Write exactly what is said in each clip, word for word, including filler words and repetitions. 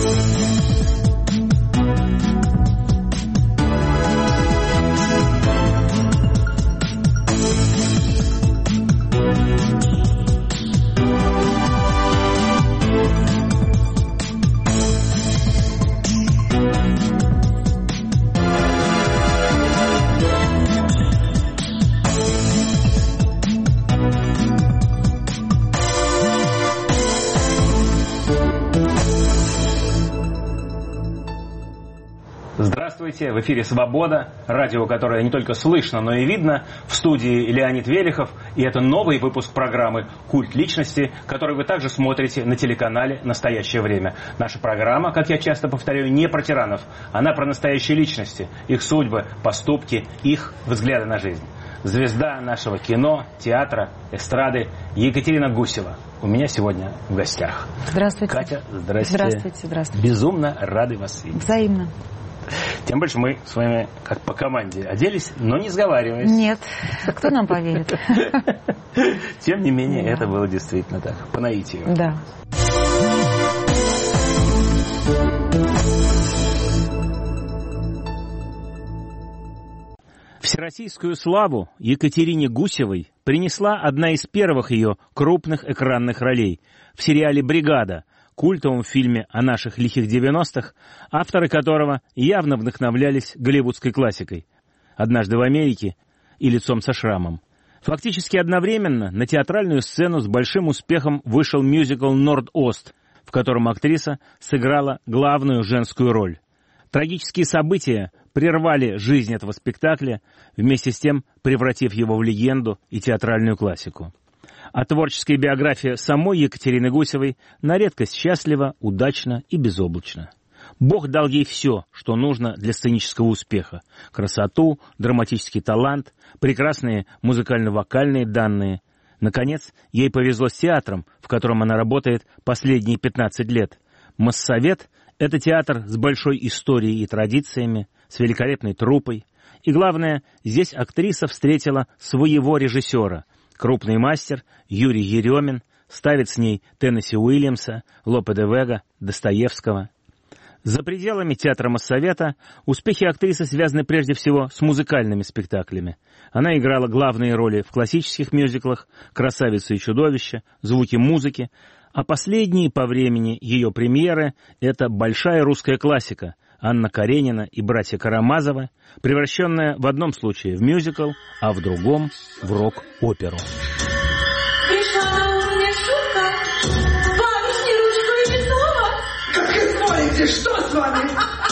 Здравствуйте, в эфире «Свобода», радио, которое не только слышно, но и видно. В студии Леонид Велихов, и это новый выпуск программы «Культ личности», который вы также смотрите на телеканале «Настоящее время». Наша программа, как я часто повторяю, не про тиранов, она про настоящие личности, их судьбы, поступки, их взгляды на жизнь. Звезда нашего кино, театра, эстрады Екатерина Гусева у меня сегодня в гостях. Здравствуйте. Катя, здрасте. Здравствуйте, здравствуйте. Безумно рады вас видеть. Взаимно. Тем больше мы с вами, как по команде, оделись, но не сговариваясь. Нет, кто нам поверит? Тем не менее, это было действительно так, по наитию. Да. Всероссийскую славу Екатерине Гусевой принесла одна из первых ее крупных экранных ролей в сериале «Бригада», культовом фильме о наших лихих девяностых, авторы которого явно вдохновлялись голливудской классикой «Однажды в Америке» и «Лицом со шрамом». Фактически одновременно на театральную сцену с большим успехом вышел мюзикл «Норд-Ост», в котором актриса сыграла главную женскую роль. Трагические события прервали жизнь этого спектакля, вместе с тем превратив его в легенду и театральную классику. А творческая биография самой Екатерины Гусевой на редкость счастлива, удачна и безоблачна. Бог дал ей все, что нужно для сценического успеха. Красоту, драматический талант, прекрасные музыкально-вокальные данные. Наконец, ей повезло с театром, в котором она работает последние пятнадцать лет. Моссовет — это театр с большой историей и традициями, с великолепной труппой. И главное, здесь актриса встретила своего режиссера. Крупный мастер Юрий Еремин ставит с ней Теннесси Уильямса, Лопе де Вега, Достоевского. За пределами театра Моссовета успехи актрисы связаны прежде всего с музыкальными спектаклями. Она играла главные роли в классических мюзиклах «Красавица и чудовище», «Звуки музыки», а последние по времени ее премьеры — это большая русская классика «Анна Каренина и братья Карамазовы», превращенная в одном случае в мюзикл, а в другом — в рок-оперу. Пришла на ум мне шутка, бабушки ручку и метнула. Как изволите, что с вами?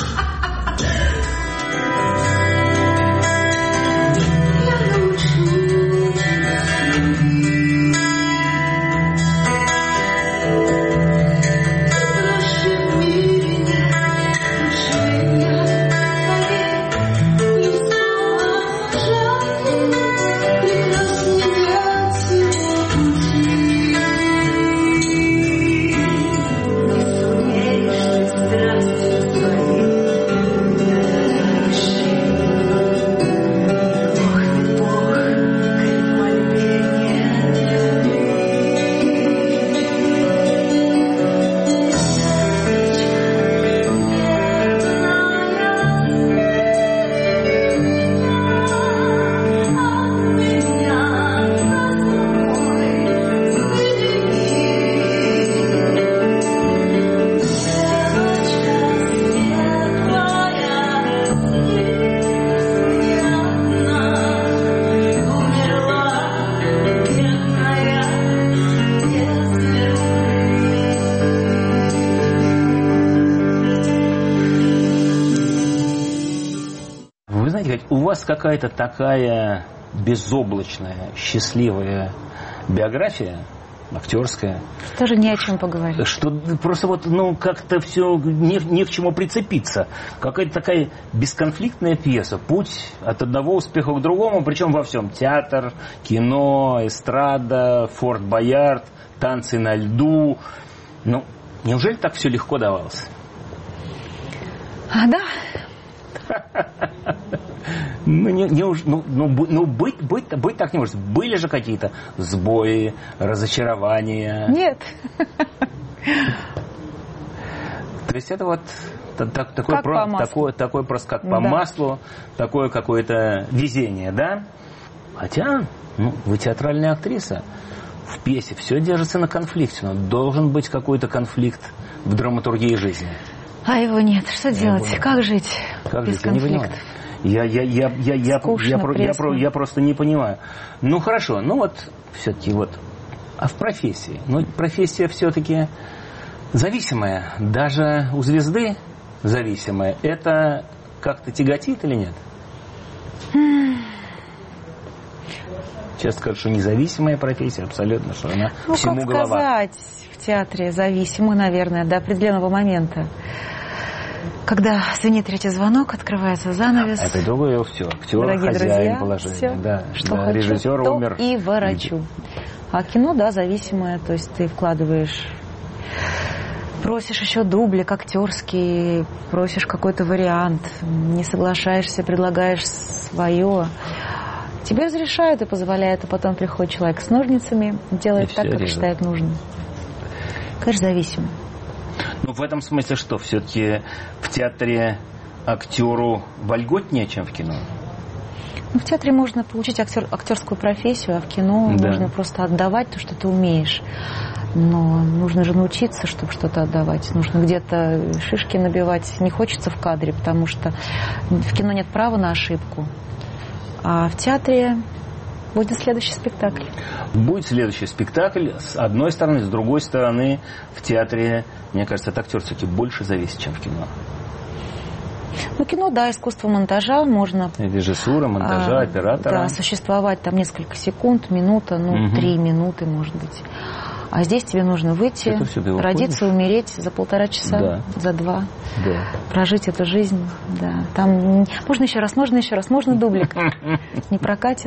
У вас какая-то такая безоблачная, счастливая биография, актерская. Тоже не о чем поговорить. Что просто вот, ну, как-то все не, не к чему прицепиться. Какая-то такая бесконфликтная пьеса. Путь от одного успеха к другому, причем во всем. Театр, кино, эстрада, Форт Боярд, танцы на льду. Ну, неужели так все легко давалось? А, да. Ну, не, не уж, ну, ну, ну быть, быть, быть так не может. Были же какие-то сбои, разочарования. Нет. То есть это вот так, такой, как про, по маслу. такой, такой просто как по Да. маслу, такое какое-то везение, да? Хотя, ну, вы театральная актриса. В пьесе все держится на конфликте, но должен быть какой-то конфликт в драматургии жизни. А его нет. Что делать? Его... Как жить Как без жить? Я не понимаю. конфликтов? Я, я, я, я, я, Скучно, я, про- я, пресно. про- я просто не понимаю. Ну хорошо, ну вот все-таки вот. А в профессии? Ну, профессия все-таки зависимая. Даже у звезды зависимая. Это как-то тяготит или нет? Сейчас скажут, что независимая профессия абсолютно, что она Ну, всему как голова. сказать, в театре зависимо, наверное, до определенного момента. Когда звенит третий звонок, открывается занавес. Это другое все. Актер, Дорогие хозяин друзья, положения. все, Да, что да, хочу, режиссер то умер. и ворочу. А кино, да, зависимое. То есть ты вкладываешь, просишь еще дубли, актерские, просишь какой-то вариант, не соглашаешься, предлагаешь свое. Тебе разрешают и позволяют, а потом приходит человек с ножницами, делает И так, все как режет. считает нужным. Конечно, зависимо. Ну, в этом смысле что? Все-таки в театре актеру вольготнее, чем в кино? Ну, в театре можно получить актер, актерскую профессию, а в кино Да. можно просто отдавать то, что ты умеешь. Но нужно же научиться, чтобы что-то отдавать. Нужно где-то шишки набивать. Не хочется в кадре, потому что в кино нет права на ошибку. А в театре будет следующий спектакль. Будет следующий спектакль. С одной стороны, с другой стороны, в театре, мне кажется, от актера все-таки больше зависит, чем в кино. Ну, кино, да, искусство монтажа. Можно Режиссура, монтажа, а, оператора. да, существовать там несколько секунд, минута, ну, Мгм. три минуты, может быть. А здесь тебе нужно выйти, Это всё, ты родиться, уходишь? умереть за полтора часа, Да. за два. Да. Прожить эту жизнь, да. Там можно еще раз, можно еще раз, можно дублик. Не прокатит.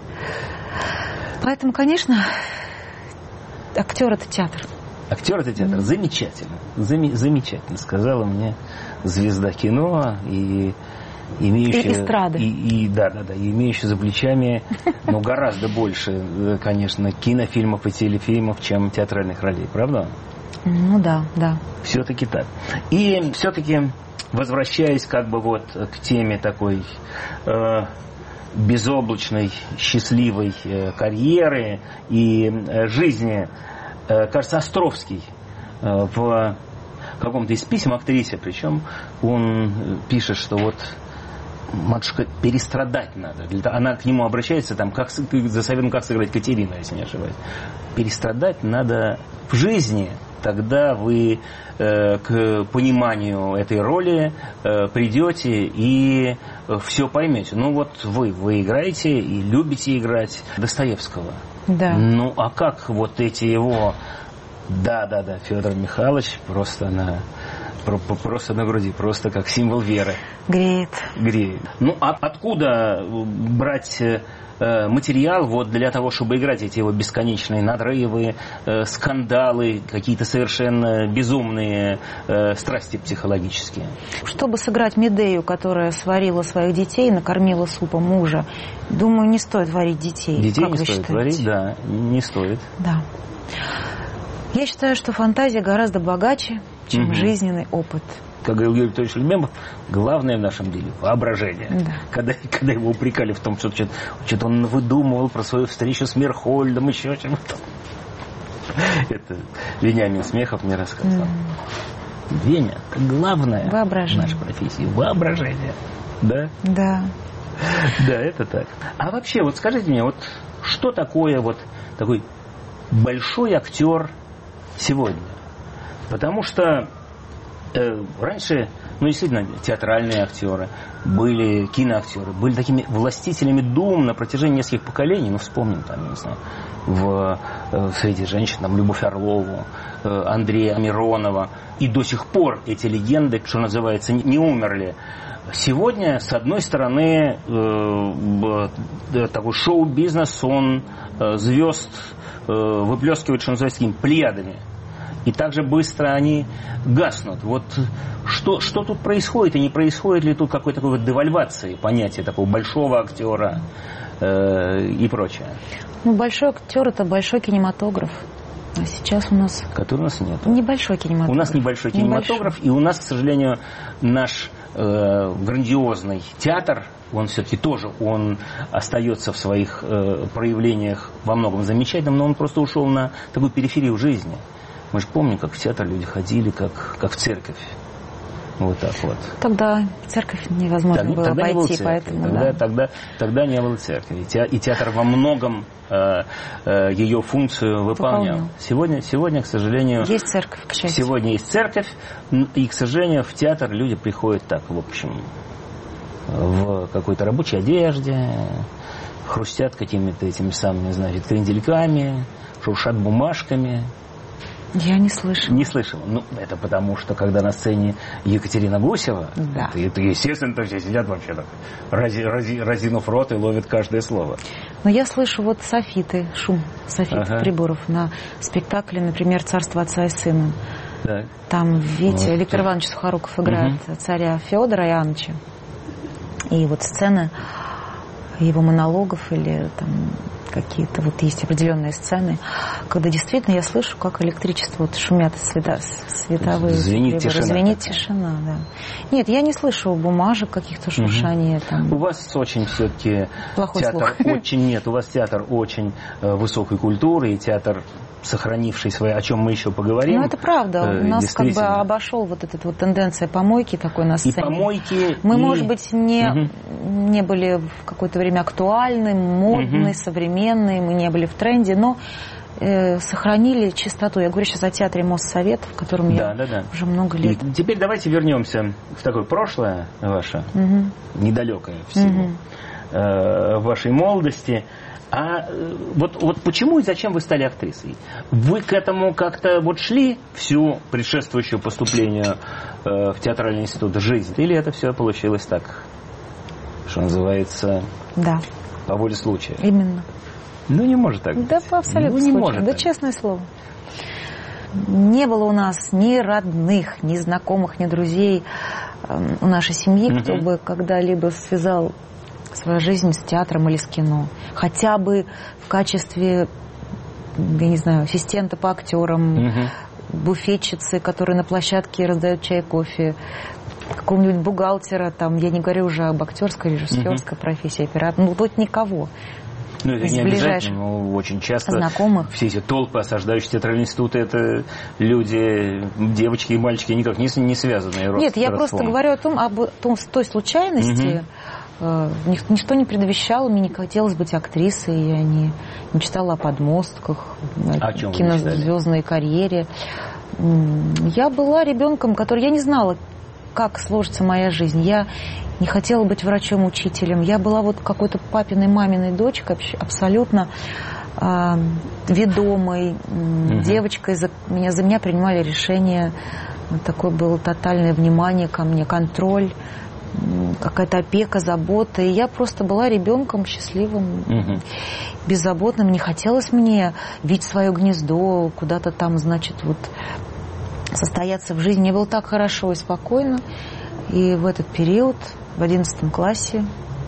Поэтому, конечно, актер — это театр. Актер это театр. Замечательно. Заме- замечательно, сказала мне звезда кино и имеющая... И эстрады. И, и- да, да, да, и имеющая за плечами, ну, гораздо больше, э, конечно, кинофильмов и телефильмов, чем театральных ролей, правда? Ну да, да. Все-таки так. И все-таки, возвращаясь как бы вот к теме такой э, безоблачной, счастливой э, карьеры и э, жизни, э, кажется, Островский э, в каком-то из писем актрисе, причем он пишет, что вот матушка, перестрадать надо. Она к нему обращается там, как, за советом, как сыграть Катерину, если не ошибаюсь. Перестрадать надо в жизни, тогда вы э, к пониманию этой роли э, придете и э, все поймете. Ну вот вы, вы играете и любите играть Достоевского. Да. Ну а как вот эти его... Да-да-да, Федор Михайлович просто на, про- про- просто на груди, просто как символ веры. Греет. Греет. Ну, а откуда брать э, материал вот для того, чтобы играть эти его бесконечные надрывы, э, скандалы, какие-то совершенно безумные э, страсти психологические? Чтобы сыграть Медею, которая сварила своих детей, накормила супом мужа, думаю, не стоит варить детей. Детей Как не вы стоит считаете? варить, да, не стоит. Да. Я считаю, что фантазия гораздо богаче, чем Мгм. жизненный опыт. Как говорил Юрий Анатольевич Лемемов, главное в нашем деле – воображение. Да. Когда, когда его упрекали в том, что что-то, что-то он выдумывал про свою встречу с Мерхольдом, еще чем-то. Это Вениамин Смехов мне рассказал. М. Веня, это главное в Воображение. нашей профессии – воображение. Да? Да. Да, это так. А вообще, вот скажите мне, вот что такое вот такой большой актер сегодня? Потому что э, раньше, ну, действительно, театральные актеры, были киноактеры, были такими властителями дум на протяжении нескольких поколений. Ну, вспомним там, я не знаю, в, э, среди женщин, там, Любовь Орлову, э, Андрея Миронова. И до сих пор эти легенды, что называется, не, не умерли. Сегодня, с одной стороны, э, э, такой шоу-бизнес, он э, звезд э, выплескивает, что называется, такими плеядами. И так же быстро они гаснут. Вот что, что тут происходит, и не происходит ли тут какой-то такой вот девальвации понятия такого большого актера э, и прочее? Ну, большой актер — это большой кинематограф. А сейчас у нас... Который у нас нет. Небольшой кинематограф. У нас небольшой кинематограф, небольшой. И у нас, к сожалению, наш э, грандиозный театр, он все-таки тоже, он остается в своих э, проявлениях во многом замечательным, но он просто ушел на такую периферию жизни. Мы же помним, как в театр люди ходили, как, как в церковь. Вот так вот. Тогда в церковь невозможно тогда, было тогда пойти, не было поэтому... Тогда, Да. тогда, тогда не было церкви. И театр во многом э, э, ее функцию выполнял. Выполнял. Сегодня, сегодня, к сожалению... Есть церковь, к счастью. Сегодня есть церковь, и, к сожалению, в театр люди приходят так, в общем, в какой-то рабочей одежде, хрустят какими-то этими самыми, значит, крендельками, шуршат бумажками. Я не слышала. Не слышала. Ну, это потому, что когда на сцене Екатерина Гусева, да. это, это, естественно, то все сидят вообще так, рази, рази, разинув рот и ловят каждое слово. Но я слышу вот софиты, шум софит ага. приборов на спектакле, например, «Царство отца и сына». Да. Там, видите, вот. Виктор Иванович Сухоруков играет угу. царя Федора Иоанновича. И вот сцены его монологов или там какие-то вот есть определенные сцены, когда действительно я слышу, как электричество вот шумят света, световые звенит тишина. Звенит тишина, да. Нет, я не слышу бумажек каких-то шуршаний. Угу. Там. У вас очень все-таки плохой театр слух. очень нет, у вас театр очень э, высокой культуры и театр, сохранивший свои, о чем мы еще поговорим. Ну, это правда. Э, У нас как бы обошел вот эта вот тенденция помойки такой на сцене. И помойки. Мы, и... может быть, не, угу. не были в какое-то время актуальны, модны, угу. современные, мы не были в тренде, но э, сохранили чистоту. Я говорю сейчас о театре Моссовет, в котором да, я да, да. уже много лет. И теперь давайте вернемся в такое прошлое ваше, угу. недалекое всего, угу. э, вашей молодости. А вот, вот почему и зачем вы стали актрисой? Вы к этому как-то вот шли всю предшествующую поступлению э, в театральный институт жизнь? Или это все получилось так, что называется, да. по воле случая? Именно. Ну, не может так быть. Да, по абсолютно ну, не может Да, так. Честное слово. Не было у нас ни родных, ни знакомых, ни друзей э, у нашей семьи, угу. кто бы когда-либо связал свою жизнь с театром или с кино. Хотя бы в качестве, я не знаю, ассистента по актерам, угу. буфетчицы, которые на площадке раздают чай, кофе, какого-нибудь бухгалтера, там, я не говорю уже об актерской, режиссерской угу. профессии, оператора, ну вот никого. Ну, это не обязательно, но очень часто знакомых. Все эти толпы, осаждающие театральные институты, это люди, девочки и мальчики, никак не, не связанные. Нет, я просто говорю о том, об том, той случайности. Угу. Ничто не предвещало, мне не хотелось быть актрисой, я не, не читала о подмостках, о кинозвездной карьере. Я была ребенком, который, я не знала, как сложится моя жизнь. Я не хотела быть врачом-учителем. Я была вот какой-то папиной, маминой дочкой, абсолютно э, ведомой угу. девочкой. За меня, за меня принимали решения. Такое было тотальное внимание ко мне, контроль, какая-то опека, забота. И я просто была ребенком счастливым, угу. беззаботным. Не хотелось мне видеть свое гнездо, куда-то там, значит, вот состояться в жизни. Мне было так хорошо и спокойно. И в этот период, в одиннадцатом классе,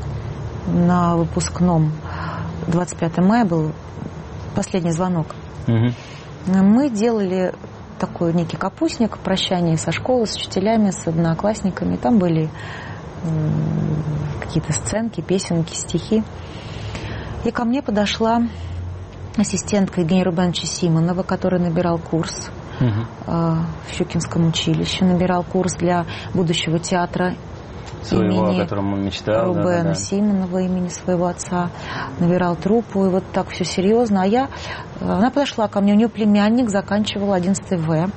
на выпускном, двадцать пятое мая был последний звонок. Угу. Мы делали такой некий капустник, прощание со школы, с учителями, с одноклассниками. Там были какие-то сценки, песенки, стихи. И ко мне подошла ассистентка Евгения Рубеновича Симонова, который набирал курс угу. в Щукинском училище, набирал курс для будущего театра своего, имени о котором он мечтал, Рубена да, да, да. Симонова, имени своего отца, набирал труппу, и вот так все серьезно. А я, она подошла ко мне, у нее племянник заканчивал одиннадцатый В,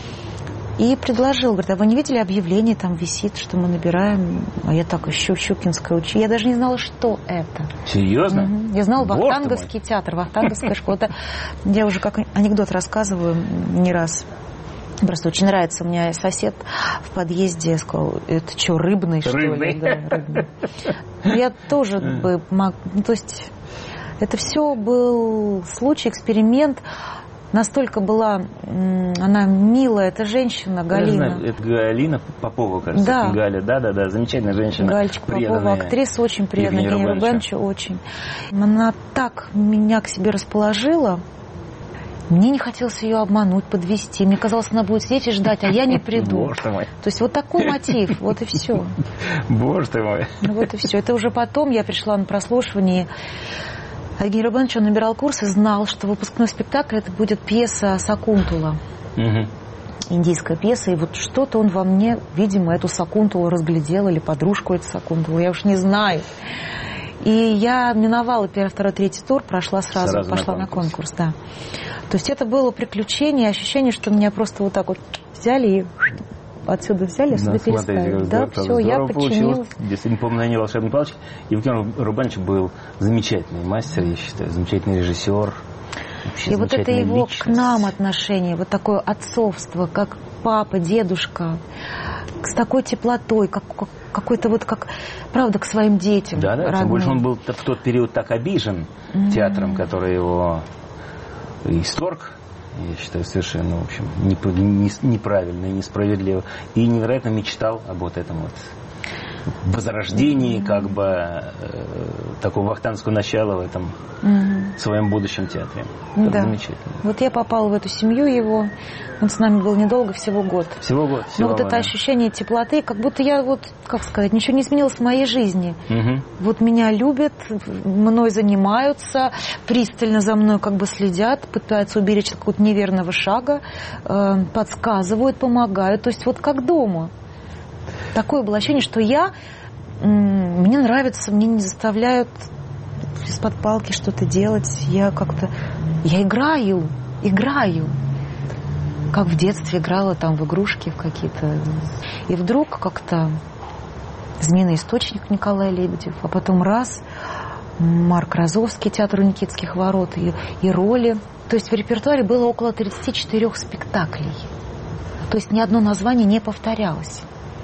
и предложил, говорит, а вы не видели объявление, там висит, что мы набираем, а я так ищу Щукинское училище, я даже не знала, что это. Серьезно? Угу. Я знала Вахтанговский театр, Вахтанговская школа. Это я уже как анекдот рассказываю не раз. Просто очень нравится. У меня сосед в подъезде сказал, это что, рыбный, что рыбный. ли? Да, рыбный. Я тоже бы мог... Ну, то есть это все был случай, эксперимент. Настолько была она милая, эта женщина, Галина. Это Галина Попова, кажется. Да. Галя, да-да-да, замечательная женщина. Галечка Попова, актриса очень преданная, Евгению Рубеновичу очень. Она так меня к себе расположила. Мне не хотелось ее обмануть, подвести. Мне казалось, она будет сидеть и ждать, а я не приду. Боже ты мой. То есть вот такой мотив, вот и все. Боже ты мой. Ну вот и все. Это уже потом я пришла на прослушивание. Евгений Рубанович, он набирал курс и знал, что выпускной спектакль это будет пьеса Сакунтула. Угу. Индийская пьеса. И вот что-то он во мне, видимо, эту Сакунтулу разглядел, или подружку эту Сакунтулу, я уж не знаю. И я миновала первый, второй, третий тур, прошла сразу, сразу пошла на конкурс. на конкурс, да. То есть это было приключение, ощущение, что меня просто вот так вот взяли и отсюда взяли, сюда да, переставили. Да, все, я подчинилась. Если не помню, не волшебный палочки. Евгений Рубанович был замечательный мастер, я считаю, замечательный режиссер. И вот это его личность. К нам отношение, вот такое отцовство, как папа, дедушка, с такой теплотой, как, как какой-то вот как, правда, к своим детям. Да, да, родным. тем больше он был в тот период так обижен mm-hmm. театром, который его исторг, я считаю, совершенно, в общем, неправильно и несправедливо. И невероятно мечтал об вот этом вот возрождении, mm-hmm. как бы, э, такого вахтангского начала в этом mm-hmm. своем будущем театре. Это да. замечательно. Вот я попала в эту семью его, он с нами был недолго, всего год. Всего год. Всего Но вот это ощущение теплоты, как будто я вот, как сказать, ничего не изменилось в моей жизни. Mm-hmm. Вот меня любят, мной занимаются, пристально за мной как бы следят, пытаются уберечь от какого-то неверного шага, э, подсказывают, помогают. То есть вот как дома. Такое было ощущение, что я, мне нравится, мне не заставляют из-под палки что-то делать. Я как-то, я играю, играю. Как в детстве играла там в игрушки в какие-то. И вдруг как-то «Змеиный источник» Николай Лебедев, а потом раз Марк Розовский, театр у Никитских ворот, и, и роли. То есть в репертуаре было около тридцати четырёх спектаклей. То есть ни одно название не повторялось.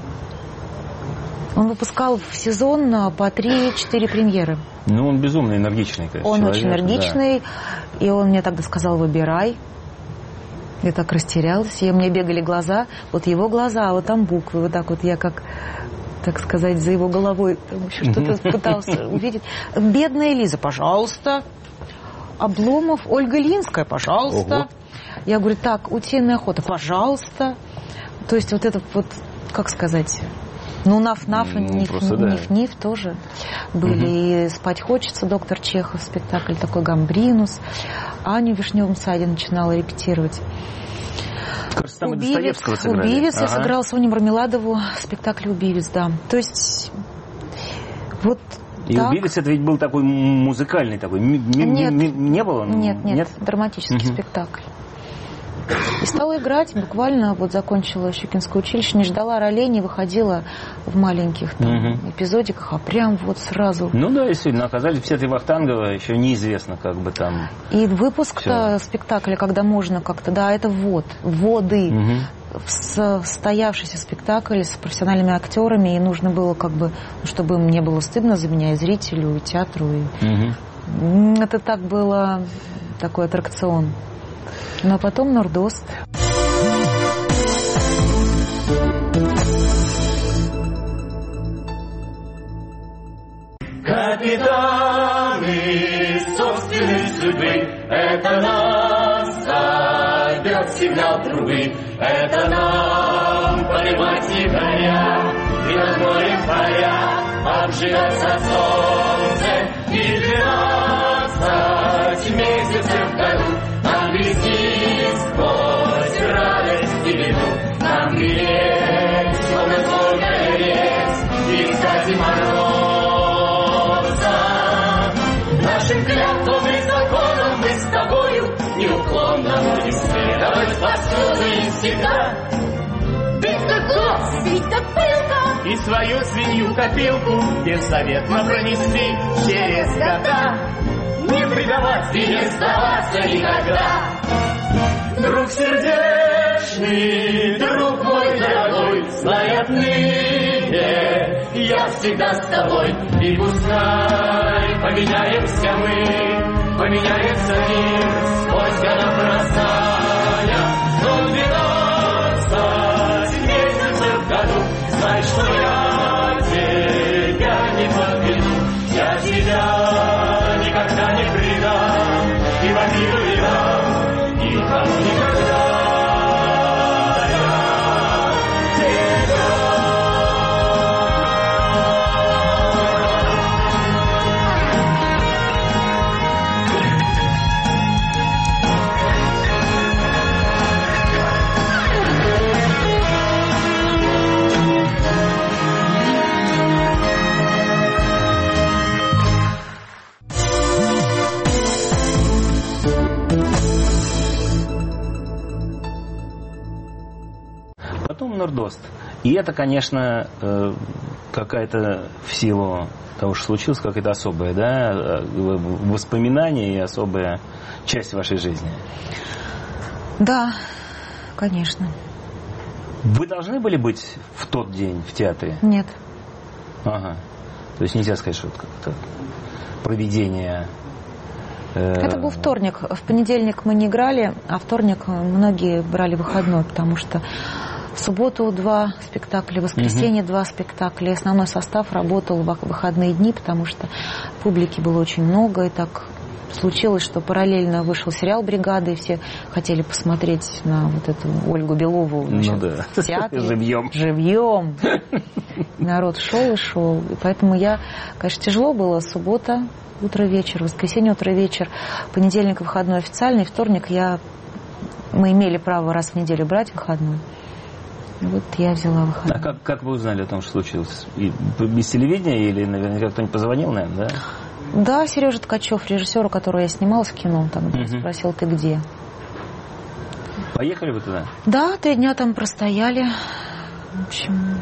Он выпускал в сезон по три-четыре премьеры. Ну, он безумно энергичный, конечно, Он человек, очень энергичный, да. И он мне тогда сказал: выбирай. Я так растерялась, и у меня бегали глаза, вот его глаза, а вот там буквы, вот так вот я как, так сказать, за его головой там еще что-то пытался увидеть. Бедная Лиза, пожалуйста. Обломов, Ольга Линская, пожалуйста. Ого. Я говорю: так, утиная охота, пожалуйста. То есть вот это вот, как сказать... Ну, наф-наф, ну, ниф-ниф да. тоже были. Угу. И «Спать хочется», доктор Чехов, спектакль такой, «Гамбринус». Аню в Вишневом саде начинала репетировать. Кажется, там «Убивец», «Убивец» ага. я сыграла Соню Мармеладову в спектакле «Убивец», да. То есть, вот и так. «Убивец» это ведь был такой музыкальный такой, м- нет, м- м- не было? Нет, нет, нет? драматический угу. спектакль. И стала играть, буквально вот закончила Щукинское училище, не ждала ролей, не выходила в маленьких там, угу. эпизодиках, а прям вот сразу. Ну да, действительно, оказались все три вахтангова, еще неизвестно, как бы там. И выпуск-то спектакля, когда можно как-то, да, это ввод, вводы угу. в состоявшийся спектакль с профессиональными актерами, и нужно было как бы, чтобы им не было стыдно за меня, и зрителю, и театру. И... Угу. Это так было, такой аттракцион. Но потом Нордост. Капитаны собственной судьбы, это нас зовет сигнал трубы, это нам понимать якоря и над морем паря обжигаться солнце и двенадцать месяцев в году. Вести сквозь радость и беду, нам грех, словно твой горец, и кстати мороза. Нашим клятвам и законам мы с тобою неуклонно будем следовать повсюду и всегда. Бить как глаз, бить как пылка, и свою свинью-копилку беззаветно пронести через года. Не предавать и не сдаваться никогда. Друг сердечный, друг мой дорогой, знай отныне, я всегда с тобой. И пускай поменяемся мы, поменяется мир сквозь года бросая. Но двенадцать месяцев в году, знай, что я тебя не подведу, я тебя никогда не предам, и в обиду не дам, и Нордост. И это, конечно, какая-то в силу того, что случилось, какая-то особая, да, воспоминание и особая часть вашей жизни. Да, конечно. Вы должны были быть в тот день в театре? Нет. Ага. То есть нельзя сказать, что это как-то провидение. Это был вторник. В понедельник мы не играли, а вторник многие брали выходной, потому что в субботу два спектакля, в воскресенье два спектакля. Основной состав работал в выходные дни, потому что публики было очень много. И так случилось, что параллельно вышел сериал «Бригада», и все хотели посмотреть на вот эту Ольгу Белову, значит, ну, да. в театре. Живьем. Живьем. Народ шел и шел. И поэтому я, конечно, тяжело было. Суббота, утро-вечер, воскресенье, утро-вечер, понедельник выходной официальный, вторник я... мы имели право раз в неделю брать выходной. И вот я взяла выходной. А как, как вы узнали о том, что случилось? И без телевидения или, наверное, кто-нибудь позвонил, наверное, да? Да, Сережа Ткачев, режиссер, у которого я снималась в кино, там угу. спросил, ты где? Поехали вы туда? Да, три дня там простояли. В общем...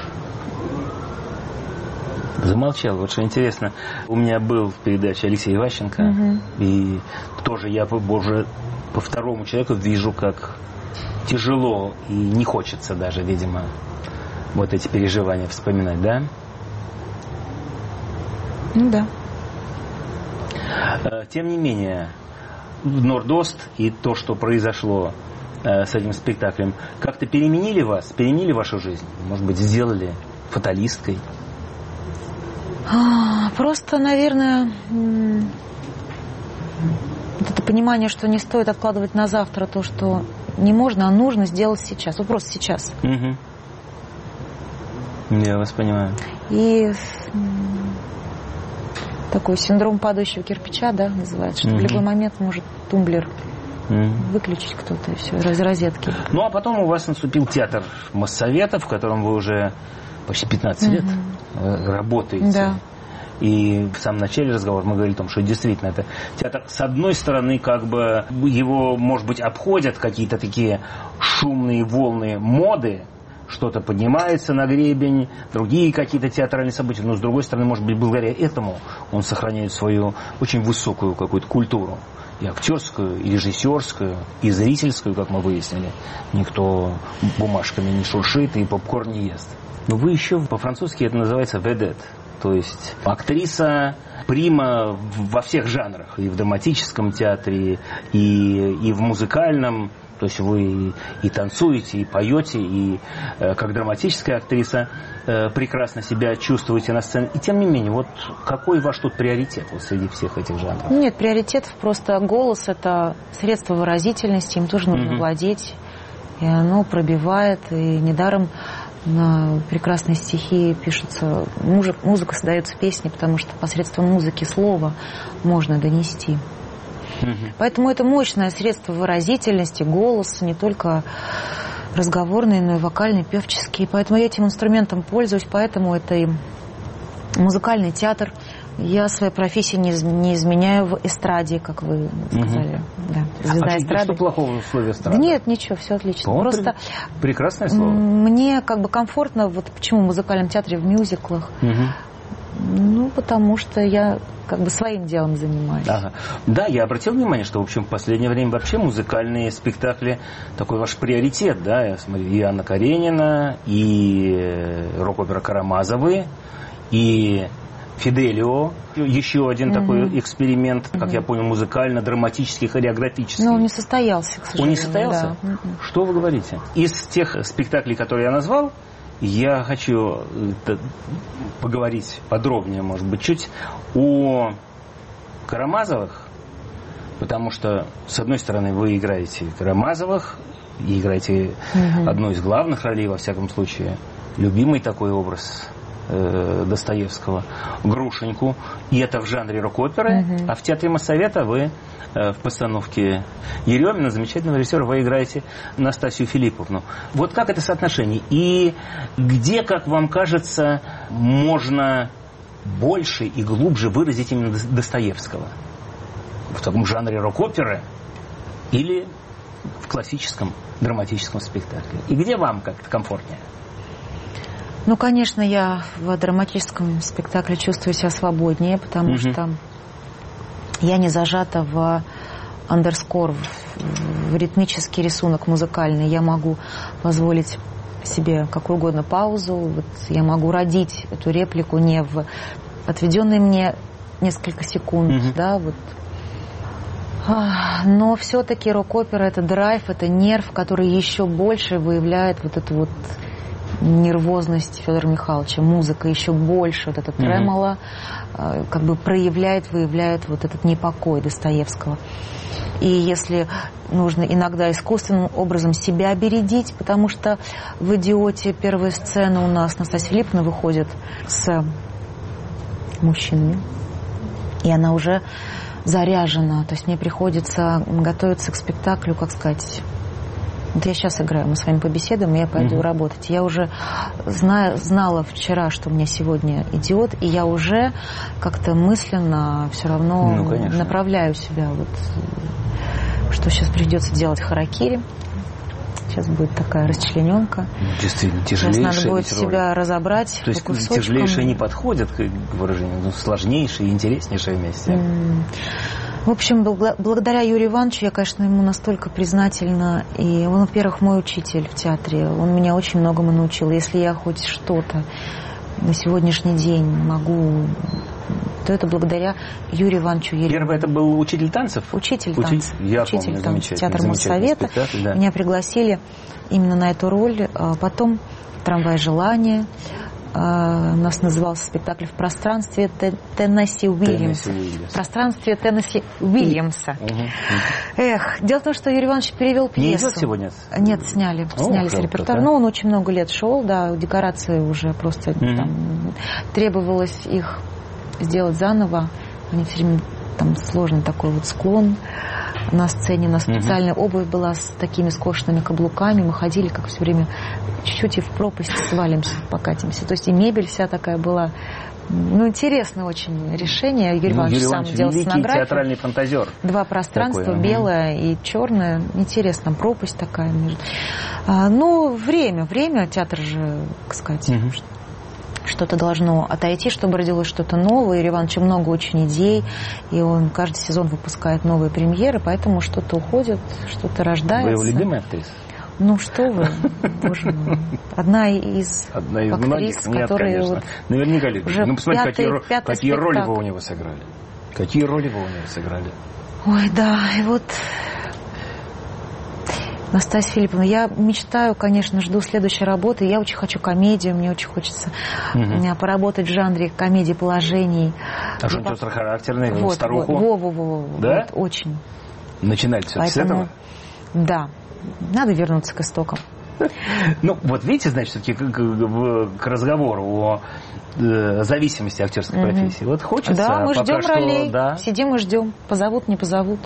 Замолчал. Вот что интересно, у меня был в передаче Алексей Иващенко, угу. и тоже я уже по второму человеку вижу, как тяжело и не хочется даже, видимо, вот эти переживания вспоминать, да? Ну да. Тем не менее, Нордост и то, что произошло с этим спектаклем, как-то переменили вас, переменили вашу жизнь? Может быть, сделали фаталисткой? Просто, наверное, вот это понимание, что не стоит откладывать на завтра то, что не можно, а нужно сделать сейчас. Вот просто сейчас. Угу. Я вас понимаю. И такой синдром падающего кирпича, да, называется, что угу. в любой момент может тумблер угу. выключить кто-то, и все, из розетки. Ну, а потом у вас наступил театр Моссовета, в котором вы уже почти пятнадцать угу. лет работаете. Да. И в самом начале разговора мы говорили о том, что действительно это театр, с одной стороны, как бы его, может быть, обходят какие-то такие шумные волны моды, что-то поднимается на гребень, другие какие-то театральные события, но с другой стороны, может быть, благодаря этому он сохраняет свою очень высокую какую-то культуру. И актерскую, и режиссерскую, и зрительскую, как мы выяснили. Никто бумажками не шуршит и попкорн не ест. Но вы еще, по-французски это называется «ведет». То есть актриса прима во всех жанрах. И в драматическом театре, и, и в музыкальном. То есть вы и танцуете, и поете, и э, как драматическая актриса э, прекрасно себя чувствуете на сцене. И тем не менее, вот какой ваш тут приоритет вот среди всех этих жанров? Нет, приоритет просто голос – это средство выразительности, им тоже нужно mm-hmm. владеть. И оно пробивает, и недаром на прекрасные стихи пишутся, музыка, музыка создается песни, потому что посредством музыки слова можно донести. Mm-hmm. Поэтому это мощное средство выразительности, голос, не только разговорный, но и вокальный, певческий. Поэтому я этим инструментом пользуюсь, поэтому это и музыкальный театр. Я своей профессии не, не изменяю в эстраде, как вы сказали. Угу. Да, звезда а эстрады. Что плохого в слове эстрада? Да нет, ничего, все отлично. По-моему, просто прекрасное слово. Мне как бы комфортно, вот почему в музыкальном театре, в мюзиклах. Угу. Ну, потому что я как бы своим делом занимаюсь. Ага. Да, я обратил внимание, что, в общем, в последнее время вообще музыкальные спектакли такой ваш приоритет, да, я смотрю, и Анна Каренина, и рок-опера Карамазовы, и Фиделио, еще один mm-hmm. такой эксперимент, как mm-hmm. я понял, музыкально-драматический, хореографический. Но он не состоялся, к сожалению. Он не состоялся? Да. Mm-hmm. Что вы говорите? Из тех спектаклей, которые я назвал, я хочу поговорить подробнее, может быть, чуть о Карамазовых, потому что, с одной стороны, вы играете Карамазовых, и играете mm-hmm. одну из главных ролей, во всяком случае, любимый такой образ Достоевского, Грушеньку, и это в жанре рок-оперы, угу. а в театре Моссовета вы э, в постановке Еремина, замечательного режиссера, вы играете Настасью Филипповну. Вот как это соотношение? И где, как вам кажется, можно больше и глубже выразить именно Достоевского? В таком жанре рок-оперы или в классическом драматическом спектакле? И где вам как-то комфортнее? Ну, конечно, я в драматическом спектакле чувствую себя свободнее, потому угу. что я не зажата в андерскор, в, в ритмический рисунок музыкальный. Я могу позволить себе какую угодно паузу. Вот я могу родить эту реплику не в отведенные мне несколько секунд, угу. да, вот. Но все-таки рок-опера — это драйв, это нерв, который еще больше выявляет вот эту вот нервозность Федора Михайловича. Музыка еще больше, вот это тремоло, mm-hmm. как бы проявляет, выявляет вот этот непокой Достоевского. И если нужно иногда искусственным образом себя бередить, потому что в «Идиоте» первая сцена у нас Настасья Филипповна выходит с мужчинами, и она уже заряжена, то есть мне приходится готовиться к спектаклю, как сказать, вот я сейчас играю, мы с вами побеседуем, и я пойду mm-hmm. работать. Я уже знаю, знала вчера, что у меня сегодня «Идиот», и я уже как-то мысленно все равно ну, направляю себя, вот, что сейчас придется делать харакири. Сейчас будет такая расчлененка. Действительно, тяжелейшая. Сейчас надо будет себя разобрать. То есть тяжелейшее не подходит к выражению, но сложнейшее и интереснейшее вместе. Mm. В общем, благодаря Юрию Ивановичу я, конечно, ему настолько признательна. И он, во-первых, мой учитель в театре. Он меня очень многому научил. Если я хоть что-то на сегодняшний день могу, то это благодаря Юрию Ивановичу Еремину. Первый это был учитель танцев? Учитель танцев. Я учитель помню, танцев. Театр Моссовета. Да. Меня пригласили именно на эту роль. Потом «Трамвай желания». У нас назывался спектакль «В пространстве Теннесси Уильямса». В пространстве Теннесси Уильямса. Угу. Эх, дело в том, что Юрий Иванович перевел пьесу. Не идет сегодня? Нет, сняли. О, сняли с репертуара. Но он очень много лет шел, да, декорации уже просто угу. там, требовалось их сделать заново. Они все время там сложный такой вот склон на сцене. У нас специальная угу. обувь была с такими скошенными каблуками. Мы ходили, как все время, чуть-чуть и в пропасть свалимся, покатимся. То есть и мебель вся такая была. Ну, интересное очень решение. Юрий Иванович ну, сам делал великий сценографию. Театральный фантазер. Два пространства, такое, белое угу. и черное. Интересно, пропасть такая. А, ну, время, время. Театр же, как сказать... Угу. Что-то должно отойти, чтобы родилось что-то новое. Юрий Иванович много очень идей, и он каждый сезон выпускает новые премьеры, поэтому что-то уходит, что-то рождается. Вы его любимая актриса? Ну что вы, боже мой. Одна из, Одна из актрис, многих? которые... Нет, конечно. Вот наверняка любите. Ну, посмотрите, пятый, какие, пятый какие роли спектакль. вы у него сыграли. Какие роли вы у него сыграли? Ой, да, и вот... Настасья Филипповна, я мечтаю, конечно, жду следующей работы. Я очень хочу комедию, мне очень хочется угу. поработать в жанре комедии положений. А что-нибудь острохарактерное, вот, старуху? Вот, во, во, во, да? Вот, очень. Начинали все с этого? Да. Надо вернуться к истокам. Ну, вот видите, значит, все-таки к, к, к разговору о э, зависимости актерской угу. профессии. Вот хочется. Да, мы ждем что, ролей. Да. Сидим и ждем. Позовут, не позовут.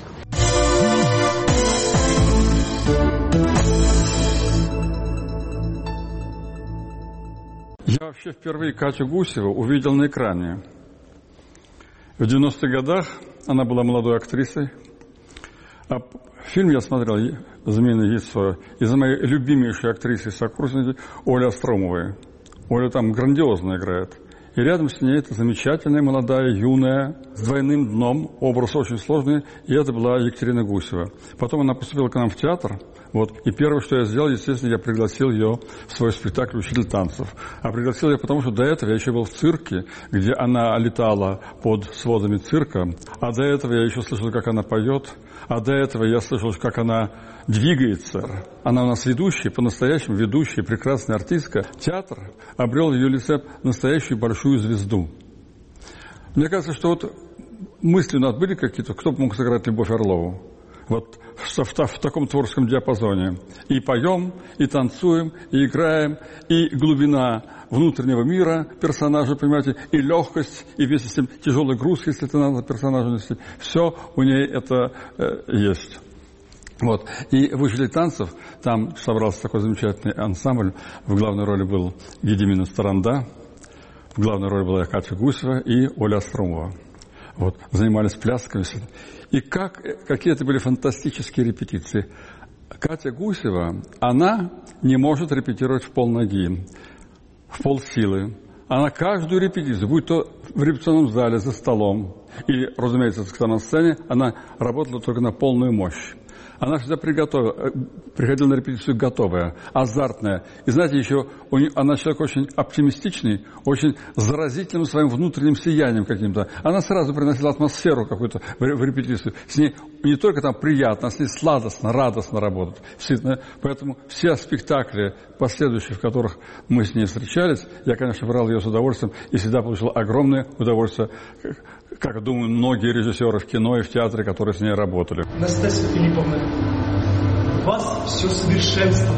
Я вообще впервые Катю Гусеву увидел на экране. В девяностых годах она была молодой актрисой. А фильм я смотрел «Змеиное яйцо» из-за моей любимейшей актрисы сокурсницы Оли Остромовой. Оля там грандиозно играет. И рядом с ней эта замечательная, молодая, юная, с двойным дном, образ очень сложный, и это была Екатерина Гусева. Потом она поступила к нам в театр, вот, и первое, что я сделал, естественно, я пригласил ее в свой спектакль «Учитель танцев». А пригласил я потому, что до этого я еще был в цирке, где она летала под сводами цирка, а до этого я еще слышал, как она поет, а до этого я слышал, как она двигается. Она у нас ведущая, по-настоящему ведущая, прекрасная артистка. Театр обрел в ее лице настоящую большую звезду. Мне кажется, что вот мысли у нас были какие-то, кто бы мог сыграть Любовь Орлову? Вот в, в, в таком творческом диапазоне. И поем, и танцуем, и играем, и глубина внутреннего мира персонажа, понимаете, и легкость, и вместе с тем тяжелый груз, если это надо персонажу нести. Все у ней это э, есть. Вот. И в «Учителе танцев» там собрался такой замечательный ансамбль. В главной роли был Гедимин Старанда, в главной роли была Катя Гусева и Оля Остромова. Вот. Занимались плясками. И как, какие это были фантастические репетиции. Катя Гусева, она не может репетировать в полноги, в полсилы. Она каждую репетицию, будь то в репетиционном зале, за столом, или, разумеется, на сцене, она работала только на полную мощь. Она всегда приготовила, приходила на репетицию готовая, азартная. И знаете, еще у нее, она человек очень оптимистичный, очень заразительным своим внутренним сиянием каким-то. Она сразу приносила атмосферу какую-то в, в репетицию. С ней не только там приятно, а с ней сладостно, радостно работать. Поэтому все спектакли последующие, в которых мы с ней встречались, я, конечно, брал ее с удовольствием и всегда получил огромное удовольствие, как, думаю, многие режиссеры в кино и в театре, которые с ней работали. Настасья Филипповна, у вас все совершенство.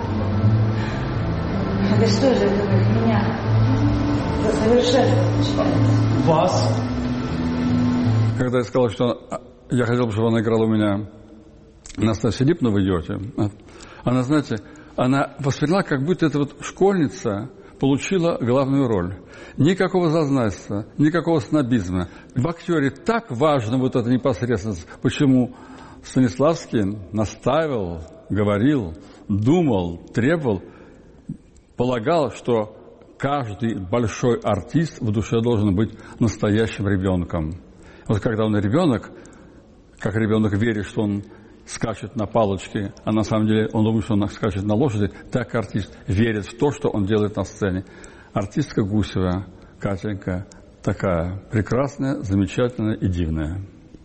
Да что же это меня за совершенство? Вас. Когда я сказал, что я хотел, чтобы она играла у меня Настасья Филипповна в «Идиоте», она, знаете, она восприняла, как будто эта вот школьница получила главную роль. Никакого зазнайства, никакого снобизма. В актере так важно вот эта непосредственность. Почему Станиславский настаивал, говорил, думал, требовал, полагал, что каждый большой артист в душе должен быть настоящим ребенком. Вот когда он ребенок, как ребенок верит, что он скачет на палочке, а на самом деле он думает, что он скачет на лошади, так артист верит в то, что он делает на сцене. Артистка Гусева, Катенька, такая прекрасная, замечательная и дивная.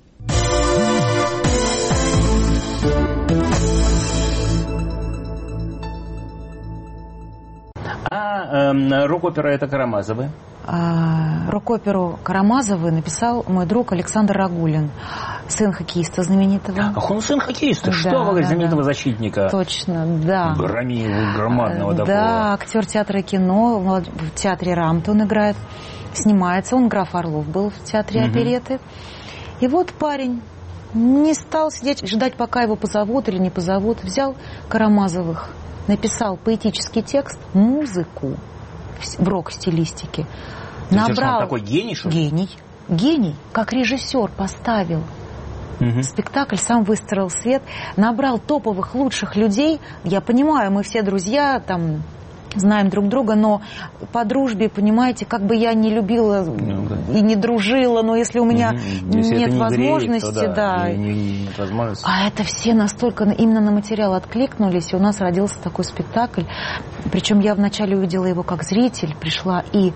А э, рок-опера это Карамазовы? А, рок-оперу Карамазовы написал мой друг Александр Рагулин, сын хоккеиста знаменитого. Ах, он сын хоккеиста? Да, что вы говорите, да, знаменитого да. защитника? Точно, да. Громилу, громадного да, такого. Да, актер театра и кино, в театре Рамт он играет, снимается. Он граф Орлов был в театре угу. опереты. И вот парень не стал сидеть, ждать, пока его позовут или не позовут. Взял Карамазовых, написал поэтический текст, музыку в рок-стилистике. Набрал... такой гений, что ли? Гений. Гений, как режиссер поставил угу. спектакль, сам выстроил свет, набрал топовых, лучших людей. Я понимаю, мы все друзья, там, знаем друг друга, но по дружбе, понимаете, как бы я не любила ну, да. и не дружила, но если у меня угу. если нет не возможности, греет, да, да. Не, не, нет возможности. А это все настолько именно на материал откликнулись, и у нас родился такой спектакль. Причем я вначале увидела его как зритель, пришла, и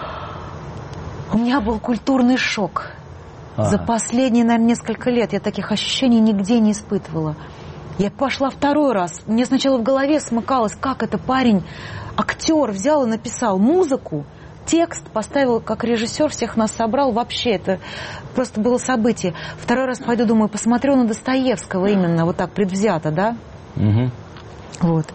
у меня был культурный шок. А-а-а. За последние, наверное, несколько лет я таких ощущений нигде не испытывала. Я пошла второй раз. Мне сначала в голове смыкалось, как это парень, актер, взял и написал музыку, текст, поставил как режиссер, всех нас собрал. Вообще это просто было событие. Второй раз пойду, думаю, посмотрю на Достоевского именно, вот так предвзято, да? Угу. Вот.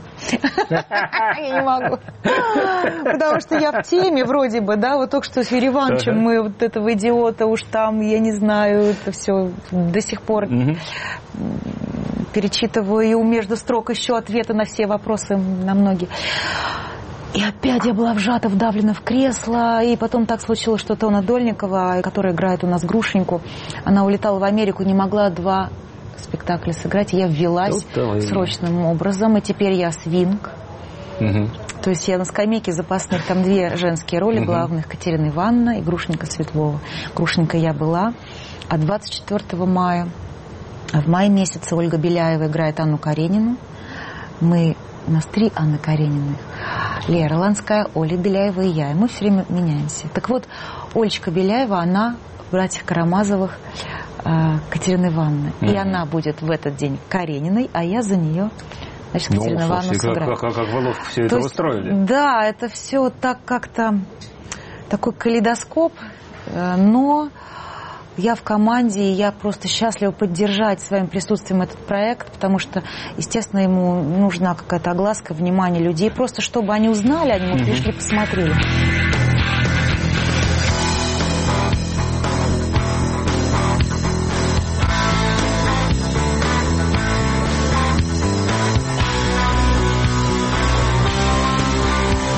Я не могу. Потому что я в теме вроде бы, да, вот только что с Юрием Ивановичем мы вот этого идиота уж там, я не знаю, это все до сих пор перечитываю, и у между строк еще ответы на все вопросы, на многие. И опять я была вжата, вдавлена в кресло, и потом так случилось, что Тона Дольникова, которая играет у нас Грушеньку, она улетала в Америку, не могла два спектакля сыграть, и я ввелась срочным образом, и теперь я свинг. Угу. То есть я на скамейке запасных, там две женские роли угу. главных, Катерина Ивановна и Грушенька Светлова. Грушенька я была, а двадцать четвёртого мая, в мае месяце Ольга Беляева играет Анну Каренину. Мы, у нас три Анны Карениных. Лера Ланская, Оля Беляева и я, и мы все время меняемся. Так вот, Олечка Беляева, она в «Братьях Карамазовых» Катерина Ивановна. Mm-hmm. И она будет в этот день Карениной, а я за нее, значит, Катерина ну, Ивановна сыграет. Как, как, как вы ловко все То это есть, устроили. Да, это все так как-то такой калейдоскоп, но я в команде, и я просто счастлива поддержать своим присутствием этот проект, потому что, естественно, ему нужна какая-то огласка, внимание людей, просто чтобы они узнали, они, может, mm-hmm. пришли, посмотрели.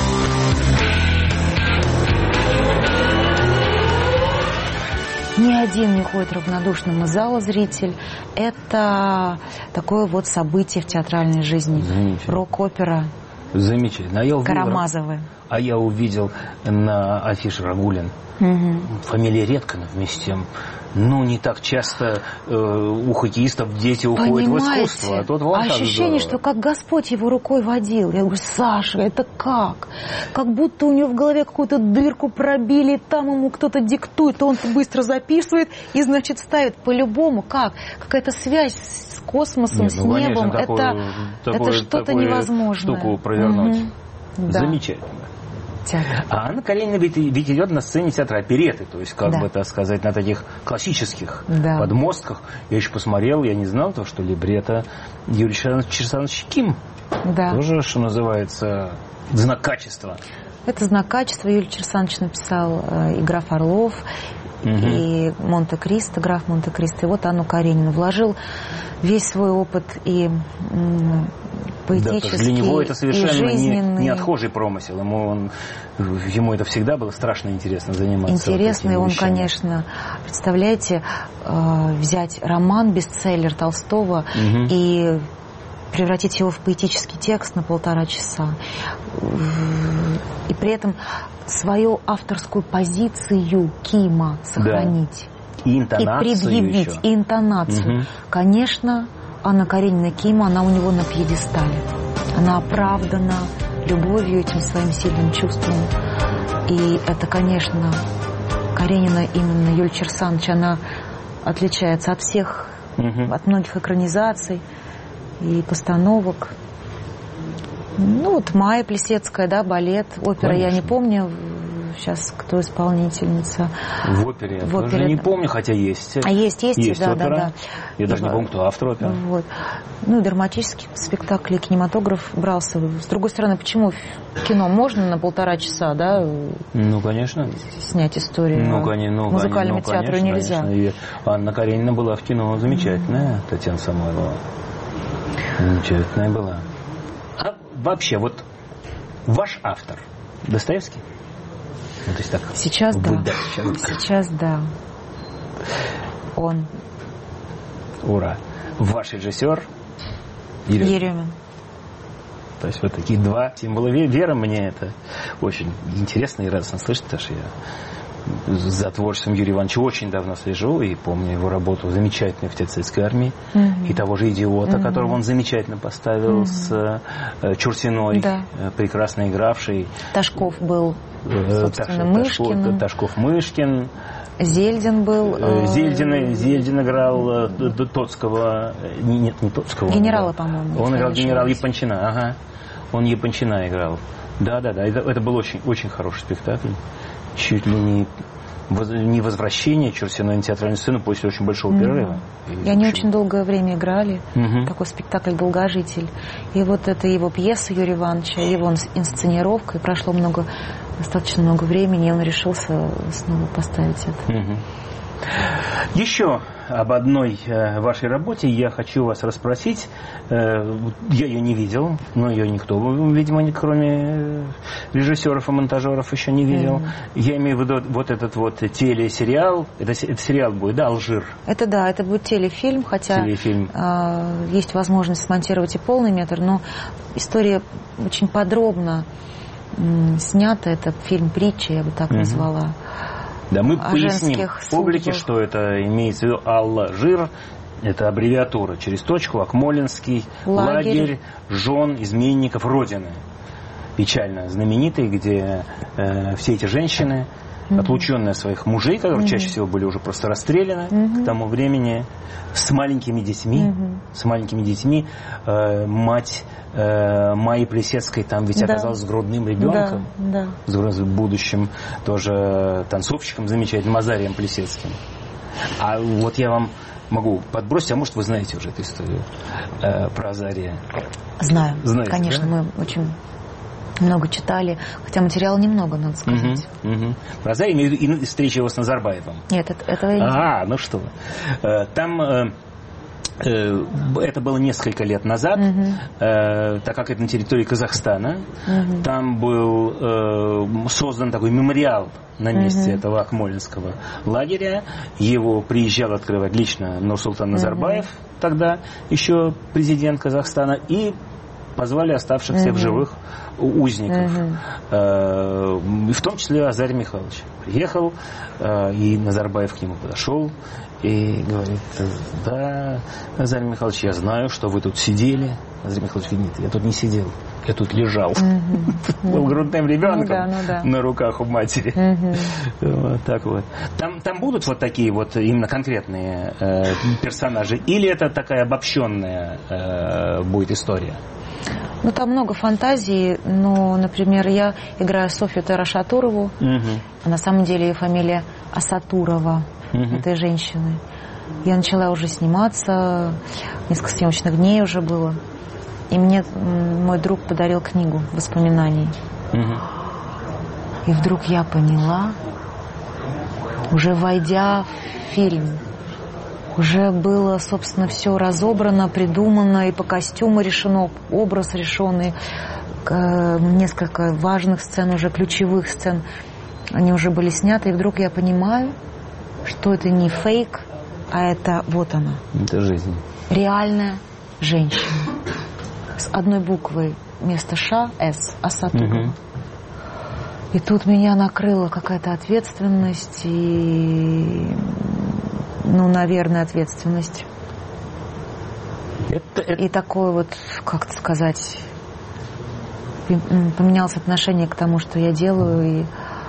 Ни один не уходит равнодушным из зала зритель. Это такое вот событие в театральной жизни. Рок-опера. Замечательно. А я увидел, Карамазовы. А я увидел на афише Рагулин. Угу. Фамилия Редкина вместе с тем. Ну, не так часто э, у хоккеистов дети уходят Понимаете, в искусство. А тут вон ощущение, что как Господь его рукой водил. Я говорю, Саша, это как? Как будто у него в голове какую-то дырку пробили, там ему кто-то диктует, он быстро записывает и, значит, ставит по-любому. Как? Какая-то связь с космосом, Нет, с ну, конечно, небом. такое, это такое, это что-то такое невозможное. Штуку провернуть. Угу. Да. Замечательно. Театр. А Анна Каренина ведь, ведь идет на сцене театра опереты, то есть, как да. бы так сказать, на таких классических да. подмостках. Я еще посмотрел, я не знал того, что либретто Юрий Черсанович Ким. Да. Тоже, что называется, знак качества. Это знак качества. Юрий Черсанович написал э, и граф Орлов, угу. и Монте-Кристо, граф Монте-Кристо. И вот Анну Каренину вложил весь свой опыт и м, поэтический, да, для него это совершенно не, не отхожий промысел. Ему, он, ему это всегда было страшно интересно заниматься. Интересно, и вот он, вещами. конечно, представляете, э, взять роман, бестселлер Толстого угу. и превратить его в поэтический текст на полтора часа. И при этом свою авторскую позицию Кима сохранить. Да. И интонацию и предъявить, еще. И интонацию. Угу. Конечно, Анна Каренина Кима, она у него на пьедестале. Она оправдана любовью, этим своим сильным чувством. И это, конечно, Каренина именно Юлия Черсанович, она отличается от всех, угу. от многих экранизаций и постановок. Ну, вот Майя Плисецкая, да, балет, опера, конечно. Я не помню сейчас, кто исполнительница. В опере я в тоже опере. не помню, хотя есть. А есть, есть, есть да, опера. да, да. Я даже не помню, кто автор оперы. Вот. Ну, драматический спектакль, кинематограф брался. С другой стороны, почему в кино можно на полтора часа, да? Ну, конечно. Снять историю. Ну, конечно, ну, музыкальному ну, театру конечно, нельзя. Конечно. И Анна Каренина была в кино замечательная, mm-hmm. Татьяна Самойлова. Замечательная была. А вообще, вот ваш автор Достоевский? Ну, то есть так, сейчас, да. да. Сейчас, сейчас да. Он. Ура. Ваш режиссер Еремин. Еремин. То есть вот такие два символа веры. Мне это очень интересно и радостно слышать, потому что я за творчеством Юрия Ивановича очень давно слежу и помню его работу замечательную в Советской армии. Mm-hmm. И того же «Идиота», mm-hmm. которого он замечательно поставил mm-hmm. с э, Чурсиной, да. э, прекрасно игравший. Ташков был, собственно, Таш, Мышкин. Ташков, Мышкин. Зельдин был. Э, Зельдин, Зельдин играл э, Тоцкого. Нет, не Тоцкого. Генерала, он по-моему. Он играл генерал Япончина. Ага. Он Япончина играл. Да-да-да. Это, это был очень, очень хороший спектакль. Чуть ли не, не возвращение Чурсиной на театральную сцену после очень большого перерыва. Mm-hmm. И они очень долгое время играли. Mm-hmm. Такой спектакль «Долгожитель». И вот это его пьеса Юрия Ивановича, его инсценировка. И прошло много, достаточно много времени, и он решился снова поставить это. Mm-hmm. Еще об одной э, вашей работе я хочу вас расспросить. Э, я ее не видел, но ее никто, видимо, кроме режиссеров и монтажеров еще не видел. Mm. Я имею в виду вот этот вот телесериал. Это, это сериал будет, да, «Алжир»? Это да, это будет телефильм, хотя телефильм. Э, есть возможность смонтировать и полный метр, но история очень подробно м, снята. Это фильм-притча, я бы так mm-hmm. назвала. Да, мы поясним публике, что это имеется в виду «Алжир». Это аббревиатура через точку, Акмолинский лагерь, лагерь жен изменников Родины. Печально знаменитый, где э, все эти женщины, mm-hmm. отлученные от своих мужей, которые mm-hmm. чаще всего были уже просто расстреляны mm-hmm. к тому времени, с маленькими детьми, mm-hmm. с маленькими детьми, э, мать э, Майи Плисецкой там ведь да. оказалась с грудным ребенком, да, да. с будущим тоже танцовщиком замечательным Азарием Плисецким. А вот я вам могу подбросить, а может вы знаете уже эту историю э, про Азария? Знаю, Знаете, конечно, да? мы очень много читали, хотя материала немного, надо сказать. Угу, угу. Про Азария имею в виду и встреча его с Назарбаевым. Нет, это, этого я не знаю. А, ну что. Там... Это было несколько лет назад, uh-huh. э, так как это на территории Казахстана. Uh-huh. Там был э, создан такой мемориал на месте Мгм. этого Акмолинского лагеря. Его приезжал открывать лично Нурсултан Назарбаев, тогда еще президент Казахстана, и позвали оставшихся Мгм. в живых узников. Мгм. Э, и в том числе Азарий Михайлович. Приехал, э, и Назарбаев к нему подошел и говорит: да, Азарий Михайлович, я знаю, что вы тут сидели. Азарий Михайлович говорит: нет, я тут не сидел, я тут лежал. Был грудным ребенком Ну да, ну да. на руках у матери. Мгм. Вот так вот. Там, там будут вот такие вот именно конкретные э, персонажи? Или это такая обобщенная э, будет история? Ну, там много фантазий, но, например, я играю Софью Тарашатурову, Мгм. а на самом деле ее фамилия Асатурова, Мгм. этой женщины. Я начала уже сниматься, несколько съемочных дней уже было, и мне м, мой друг подарил книгу воспоминаний. Мгм. И вдруг я поняла, уже войдя в фильм, уже было, собственно, все разобрано, придумано, и по костюму решено, образ решенный, к- несколько важных сцен, уже ключевых сцен, они уже были сняты, и вдруг я понимаю, что это не фейк, а это вот она, Это жизнь. реальная женщина. С одной буквой вместо Ш, С, Асатурова. Мгм. И тут меня накрыла какая-то ответственность и, ну, наверное, ответственность. Это, это- И такое вот, как это сказать, м, поменялось отношение к тому, что я делаю, и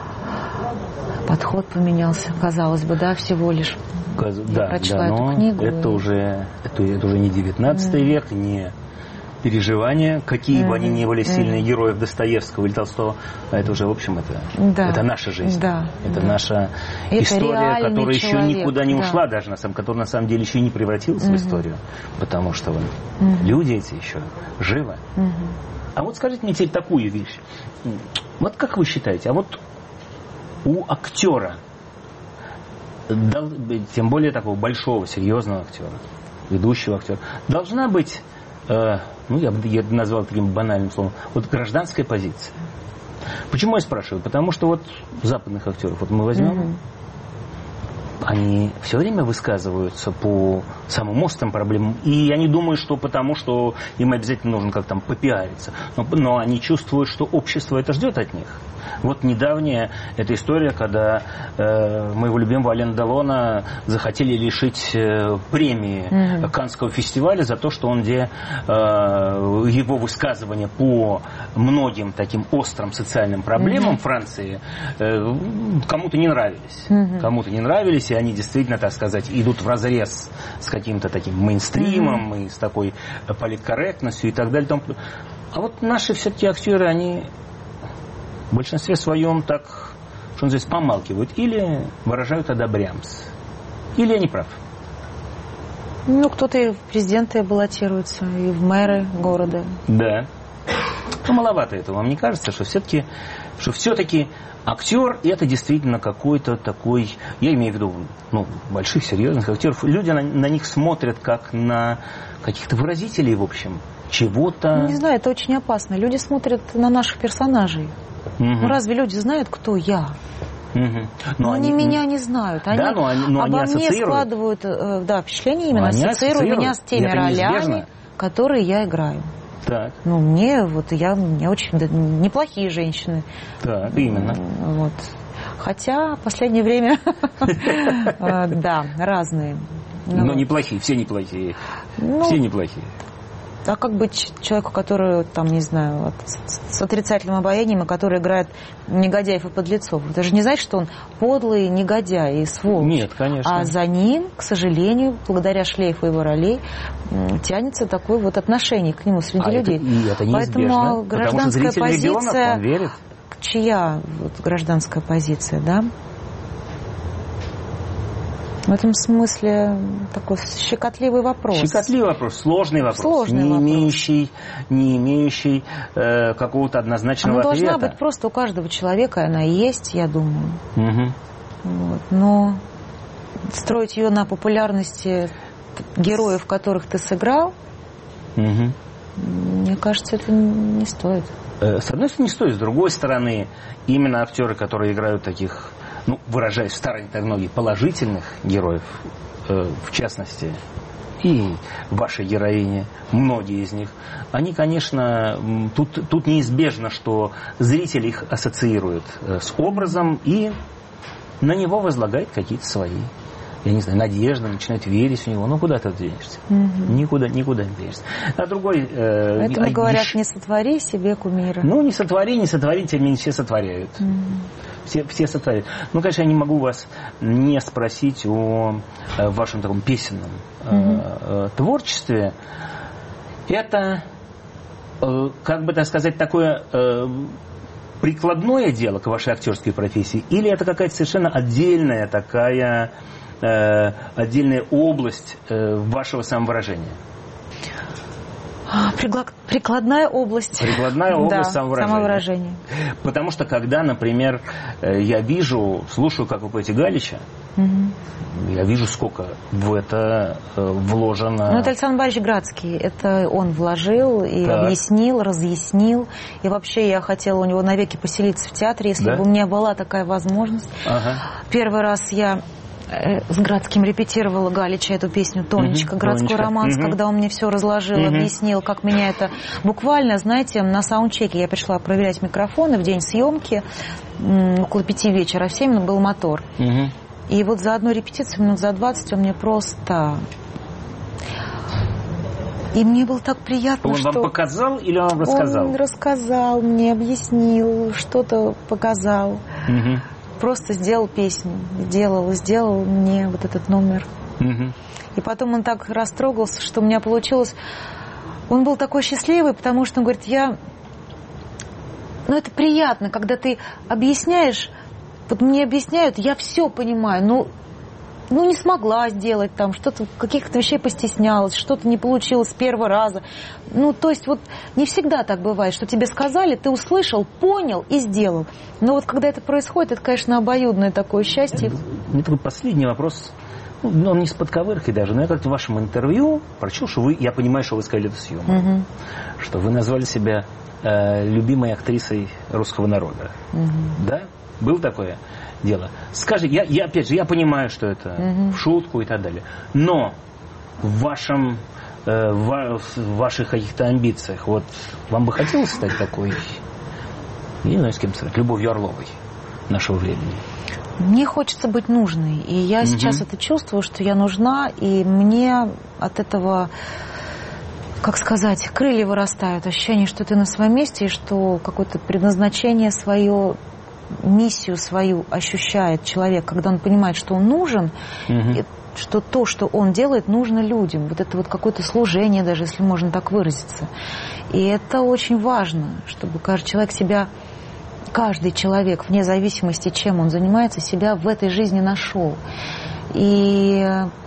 подход поменялся, казалось бы, да, всего лишь. Каз- Я да, прочла да, эту но книгу, это и- уже это, это уже не девятнадцатый век, не переживания, какие бы они ни были сильные, героев Достоевского или Толстого, а это уже, в общем, это, Да. это наша жизнь. Да, Это да. наша Это история, реальный которая еще человек, никуда не да. ушла, даже на самом, которая на самом деле еще и не превратилась в историю, потому что вон, Мгм. люди эти еще живы. Мгм. А вот скажите мне теперь такую вещь. Вот как вы считаете, а вот у актера, дол- тем более такого большого, серьезного актера, ведущего актера, должна быть, э, ну, я бы я бы назвал таким банальным словом, вот гражданская позиция. Почему я спрашиваю? Потому что вот западных актеров, вот мы возьмем, Мгм. они все время высказываются по самым острым проблемам. И я не думаю, что потому, что им обязательно нужно как там попиариться. Но, но они чувствуют, что общество это ждет от них. Вот недавняя эта история, когда э, моего любимого Алена Делона захотели лишить э, премии Мгм. Каннского фестиваля за то, что он где э, его высказывания по многим таким острым социальным проблемам Франции э, кому-то не нравились. Мгм. Кому-то не нравились, и они действительно, так сказать, идут вразрез с каким-то таким мейнстримом и с такой политкорректностью и так далее. и тому подобное. А вот наши все-таки актеры, они в большинстве своем так, что называется, помалкивают или выражают одобрямс. Или я не прав? Ну, кто-то и в президенты баллотируется, и в мэры города. Да. Ну, маловато этого. Вам не кажется, что все-таки, что все-таки актер это действительно какой-то такой, я имею в виду, ну, больших, серьезных актеров, люди на, на них смотрят как на каких-то выразителей, в общем, чего-то. Ну, не знаю, это очень опасно. Люди смотрят на наших персонажей. Мгм. Ну, разве люди знают, кто я? Мгм. Но Но они, меня не знают. Они Да, но они- но они обо мне ассоциируют. складывают э, да, впечатление, именно они ассоциируют меня с ассоциируют, и теми это неизбежно. ролями, которые я играю. Так, Ну, мне вот я, мне очень да, неплохие женщины. так, именно. Вот. Хотя в последнее время, э, да, разные. Ну, Но неплохие, все неплохие. ну, Все неплохие. А как быть человеку, который, там, не знаю, от- с с отрицательным обаянием, и который играет негодяев и подлецов? Это же не значит, что он подлый негодяй и сволочь. Нет, конечно. А за ним, к сожалению, благодаря шлейфу его ролей, м, тянется такое вот отношение к нему среди А это, людей. и это неизбежно, Поэтому потому что гражданская зритель ребенок, позиция, он верит. чья вот гражданская позиция, да? В этом смысле такой щекотливый вопрос. Щекотливый вопрос, сложный вопрос, Сложный не вопрос. имеющий, не имеющий э, какого-то однозначного Она ответа. должна быть просто у каждого человека, она есть, я думаю. Мгм. Вот. Но строить ее на популярности героев, которых ты сыграл, Мгм. мне Мне кажется, это не стоит. С одной стороны, не стоит. С другой стороны, именно актеры, которые играют таких, ну, выражаясь в старой терминологии, положительных героев, в частности, и вашей героини, многие из них, они, конечно, тут, тут неизбежно, что зритель их ассоциирует с образом и на него возлагает какие-то свои, я не знаю, надежды, начинает верить в него. Ну, куда ты денешься? Угу. Никуда, никуда не денешься. А другой... Э, Поэтому а, говорят, еш... не сотвори себе кумира. Ну, не сотвори, не сотвори, тем не менее все сотворяют. Угу. Все, все сотворяют. Ну, конечно, я не могу вас не спросить о, о вашем таком песенном угу. э, творчестве. Это, э, как бы так сказать, такое... Э, прикладное дело к вашей актерской профессии, или это какая-то совершенно отдельная такая э, отдельная область э, вашего самовыражения? Прикладная область. Прикладная область да, самовыражения. самовыражения. Потому что когда, например, я вижу, слушаю, как вы поете Галича, угу. я вижу, сколько в это вложено. Ну, это Александр Борисович Градский. Это он вложил и так. объяснил, разъяснил. И вообще я хотела у него навеки поселиться в театре, если да? бы у меня была такая возможность. Ага. Первый раз я с Градским репетировала Галича эту песню «Тонечка», угу, городской Тонечка. романс, угу. когда он мне все разложил, угу. объяснил, как меня это буквально, знаете, на саундчеке я пришла проверять микрофоны в день съемки, около пяти вечера, в семь был мотор. Угу. И вот за одну репетицию, минут за двадцать, он мне просто... И мне было так приятно, он что... Он вам показал или он вам рассказал? Он рассказал мне, объяснил, что-то показал. Угу. Просто сделал песню, сделал, сделал мне вот этот номер. Угу. И потом он так растрогался, что у меня получилось... Он был такой счастливый, потому что он говорит, я... Ну, это приятно, когда ты объясняешь... Вот мне объясняют, я все понимаю, но... Ну, не смогла сделать там, что-то, каких-то вещей постеснялась, что-то не получилось с первого раза. Ну, то есть вот не всегда так бывает, что тебе сказали, ты услышал, понял и сделал. Но вот когда это происходит, это, конечно, обоюдное такое счастье. У меня такой последний вопрос, ну, он не с подковыркой даже, но я как-то в вашем интервью прочел, что вы, я понимаю, что вы сказали это с юмором, угу. что вы назвали себя э, любимой актрисой русского народа. Угу. Да? Было такое дело? Скажи, я, я опять же, я понимаю, что это угу. в шутку и так далее, но в вашем, э, в, в ваших каких-то амбициях, вот вам бы хотелось стать такой, не знаю, с кем сказать, Любовью Орловой нашего времени? Мне хочется быть нужной, и я угу. сейчас это чувствую, что я нужна, и мне от этого, как сказать, крылья вырастают, ощущение, что ты на своем месте, и что какое-то предназначение свое, миссию свою ощущает человек, когда он понимает, что он нужен, угу. что то, что он делает, нужно людям. Вот это вот какое-то служение, даже если можно так выразиться. И это очень важно, чтобы каждый человек себя, каждый человек, вне зависимости, чем он занимается, себя в этой жизни нашел. И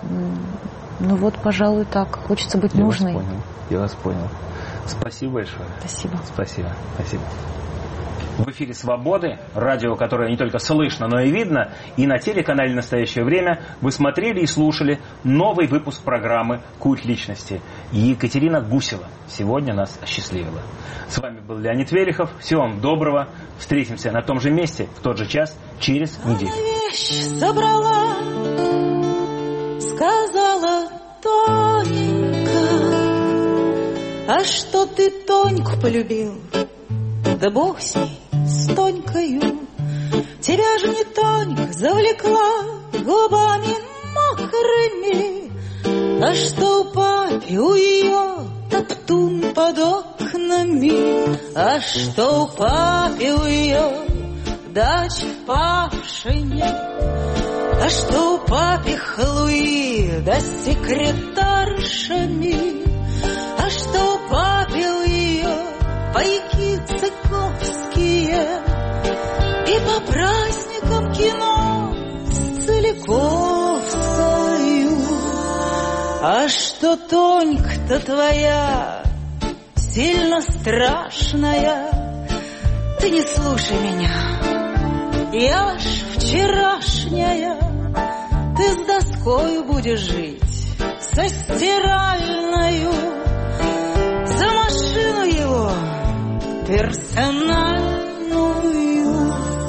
ну вот, пожалуй, так. Хочется быть Я нужной. Я вас понял. Я вас понял. Спасибо большое. Спасибо. Спасибо. Спасибо. В эфире «Свободы», радио, которое не только слышно, но и видно, и на телеканале «Настоящее время» вы смотрели и слушали новый выпуск программы «Культ личности». Екатерина Гусева сегодня нас осчастливила. С вами был Леонид Велихов. Всего вам доброго. Встретимся на том же месте, в тот же час, через неделю. Она вещь забрала, сказала Тоненька, а что ты Тоньку полюбил? Да бог с ней, с Тонькою. Тебя же не Тонька завлекла губами мокрыми, а что у папи у ее топтун под окнами, а что у папи у ее дача в Павшине, а что у папи Луи да с секретаршами, а что у папи у ее пайки цыковские, и по праздникам кино с Целиковскою. А что Тонька-то твоя сильно страшная, ты не слушай меня, я ж вчерашняя. Ты с доскою будешь жить, со стиральною, за машиной машину его персональную.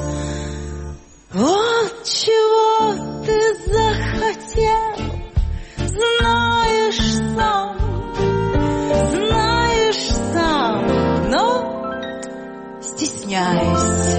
Вот чего ты захотел, знаешь сам, знаешь сам, но стесняешься.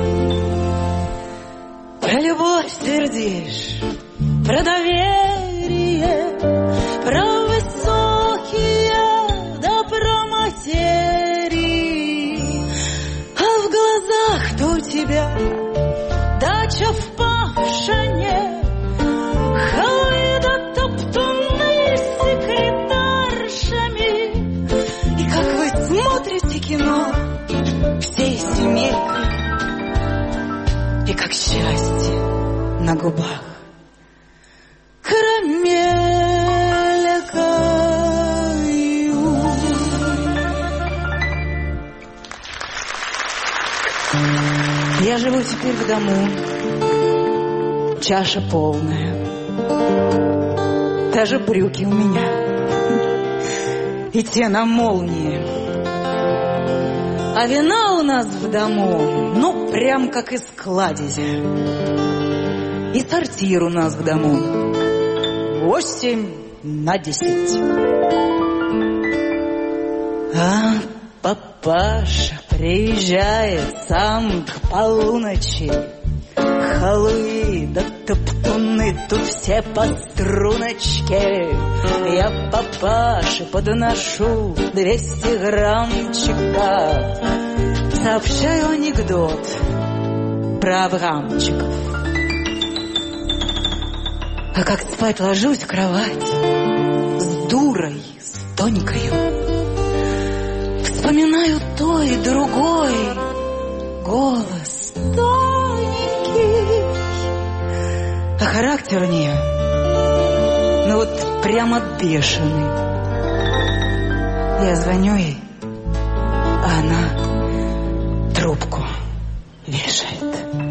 Про любовь твердишь, про доверие, про высокие, да про материи. А в глазах-то у тебя дача в Павшине, холмы да топтуны с секретаршами. И как вы смотрите кино всей семейкой, и как счастье на губах карамелькою. Я живу теперь в дому, чаша полная, даже брюки у меня, и те на молнии. А вина у нас в дому, ну, прям как из кладези. И сортир у нас в дому восемь на десять. А папаша приезжает сам к полуночи. Халуи да топтуны тут все по струночке. Я папаше подношу двести граммчиков, сообщаю анекдот про Аврамчиков. А как спать ложусь в кровать с дурой, с тонькою, вспоминаю то и другой голос тоненький. А характер у нее, ну вот прямо бешеный. Я звоню ей, а она трубку вешает.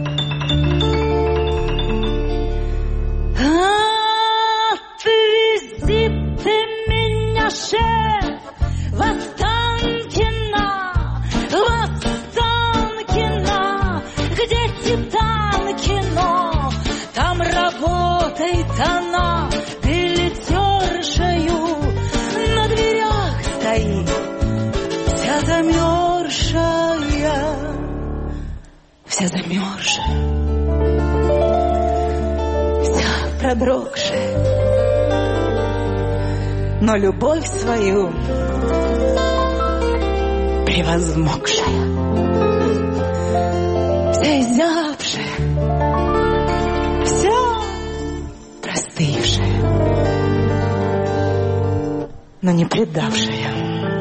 Отвези ты меня, шеф, в Останкино, в Останкино, где Титанкино. Там работает она билетершею, на дверях стоит вся замерзшая, вся замерзшая, вся продрогшая, но любовь свою превозмогшая, вся изябшая, вся простывшая, но не предавшая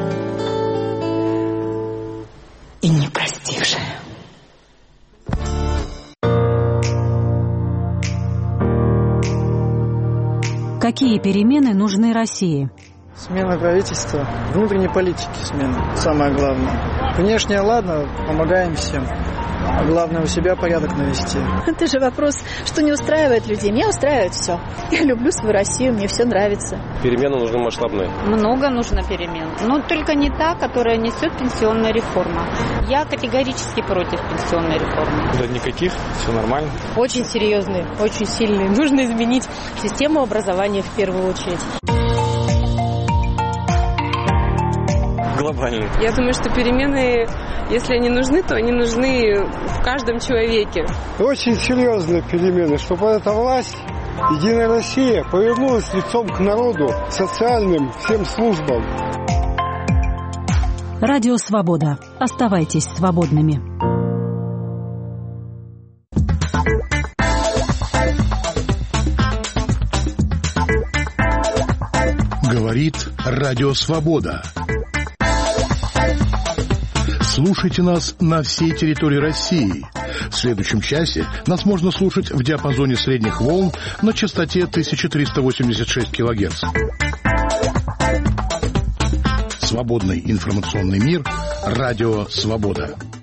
и не простившая. Какие перемены нужны России? Смена правительства, внутренней политики смена, самое главное. Внешне, ладно, помогаем всем. А главное, у себя порядок навести. Это же вопрос, что не устраивает людей. Меня устраивает все. Я люблю свою Россию, мне все нравится. Перемены нужны масштабные. Много нужно перемен. Но только не та, которая несет пенсионная реформа. Я категорически против пенсионной реформы. Да никаких, все нормально. Очень серьезные, очень сильные. Нужно изменить систему образования в первую очередь. Глобальные. Я думаю, что перемены, если они нужны, то они нужны в каждом человеке. Очень серьезные перемены, чтобы эта власть, Единая Россия, повернулась лицом к народу, социальным всем службам. Радио «Свобода». Оставайтесь свободными. Говорит Радио «Свобода». Слушайте нас на всей территории России. В следующем часе нас можно слушать в диапазоне средних волн на частоте тысяча триста восемьдесят шесть килогерц. Свободный информационный мир. Радио «Свобода».